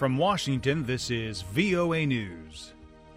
From Washington, this is VOA News.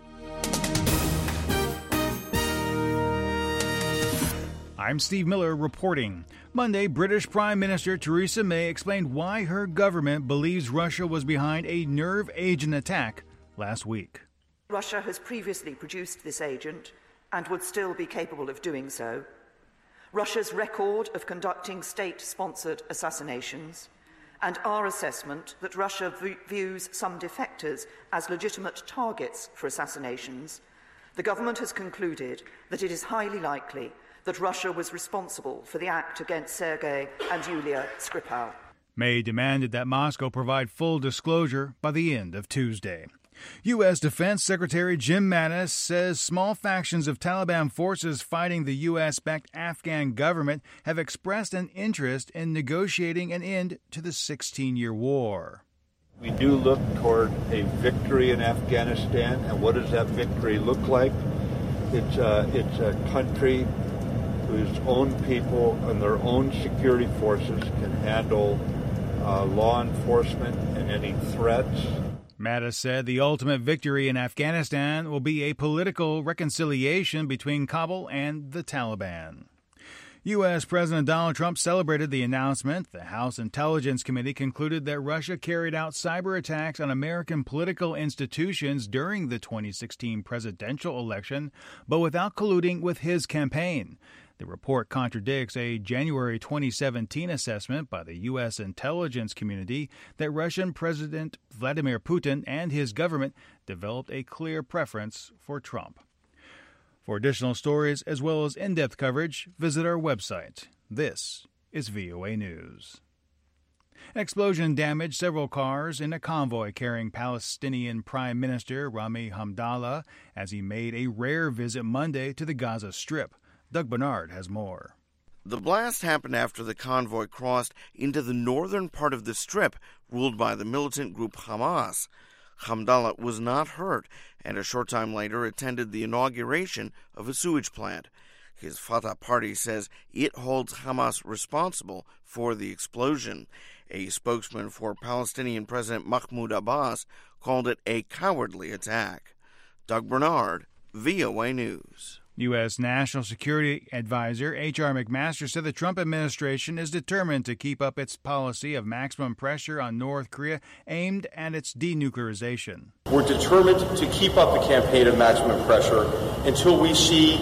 I'm Steve Miller reporting. Monday, British Prime Minister Theresa May explained why her government believes Russia was behind a nerve agent attack last week. Russia has previously produced this agent and would still be capable of doing so. Russia's record of conducting state-sponsored assassinations and our assessment that Russia views some defectors as legitimate targets for assassinations, the government has concluded that it is highly likely that Russia was responsible for the act against Sergei and Yulia Skripal. May demanded that Moscow provide full disclosure by the end of Tuesday. U.S. Defense Secretary Jim Mattis says small factions of Taliban forces fighting the U.S.-backed Afghan government have expressed an interest in negotiating an end to the 16-year war. We do look toward a victory in Afghanistan, and what does that victory look like? It's a country whose own people and their own security forces can handle law enforcement and any threats. Mattis said the ultimate victory in Afghanistan will be a political reconciliation between Kabul and the Taliban. U.S. President Donald Trump celebrated the announcement. The House Intelligence Committee concluded that Russia carried out cyber attacks on American political institutions during the 2016 presidential election, but without colluding with his campaign. The report contradicts a January 2017 assessment by the U.S. intelligence community that Russian President Vladimir Putin and his government developed a clear preference for Trump. For additional stories as well as in-depth coverage, visit our website. This is VOA News. An explosion damaged several cars in a convoy carrying Palestinian Prime Minister Rami Hamdallah as he made a rare visit Monday to the Gaza Strip. Doug Bernard has more. The blast happened after the convoy crossed into the northern part of the Strip, ruled by the militant group Hamas. Hamdallah was not hurt, and a short time later attended the inauguration of a sewage plant. His Fatah party says it holds Hamas responsible for the explosion. A spokesman for Palestinian President Mahmoud Abbas called it a cowardly attack. Doug Bernard, VOA News. U.S. National Security Advisor H.R. McMaster said the Trump administration is determined to keep up its policy of maximum pressure on North Korea aimed at its denuclearization. We're determined to keep up the campaign of maximum pressure until we see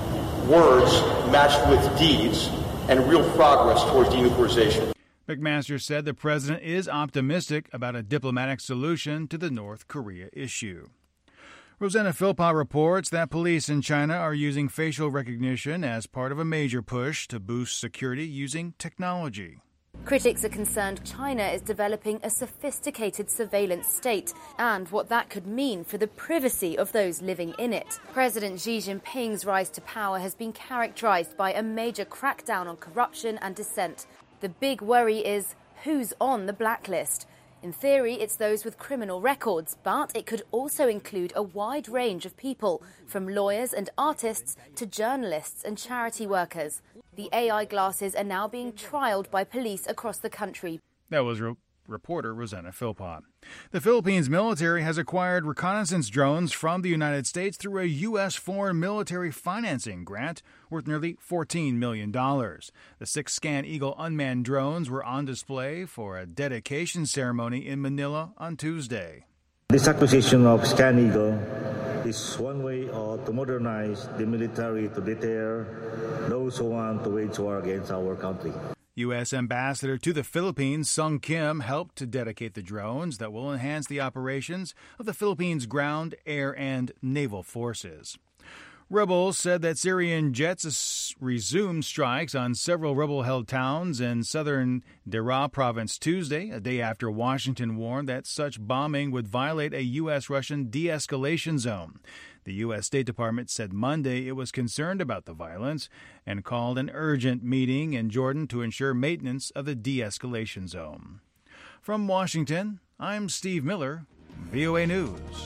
words matched with deeds and real progress towards denuclearization. McMaster said the president is optimistic about a diplomatic solution to the North Korea issue. Rosanna Philpott reports that police in China are using facial recognition as part of a major push to boost security using technology. Critics are concerned China is developing a sophisticated surveillance state and what that could mean for the privacy of those living in it. President Xi Jinping's rise to power has been characterized by a major crackdown on corruption and dissent. The big worry is who's on the blacklist. In theory, it's those with criminal records, but it could also include a wide range of people, from lawyers and artists to journalists and charity workers. The AI glasses are now being trialled by police across the country. That was reporter Rosanna Philpott. The Philippines military has acquired reconnaissance drones from the United States through a U.S. foreign military financing grant worth nearly $14 million. The 6 Scan Eagle unmanned drones were on display for a dedication ceremony in Manila on Tuesday. This acquisition of Scan Eagle is one way to modernize the military to deter those who want to wage war against our country. U.S. Ambassador to the Philippines, Sung Kim, helped to dedicate the drones that will enhance the operations of the Philippines' ground, air, and naval forces. Rebels said that Syrian jets resumed strikes on several rebel-held towns in southern Daraa province Tuesday, a day after Washington warned that such bombing would violate a U.S.-Russian de-escalation zone. The U.S. State Department said Monday it was concerned about the violence and called an urgent meeting in Jordan to ensure maintenance of the de-escalation zone. From Washington, I'm Steve Miller, VOA News.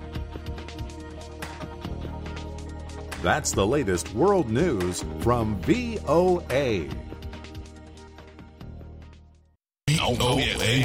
That's the latest world news from VOA.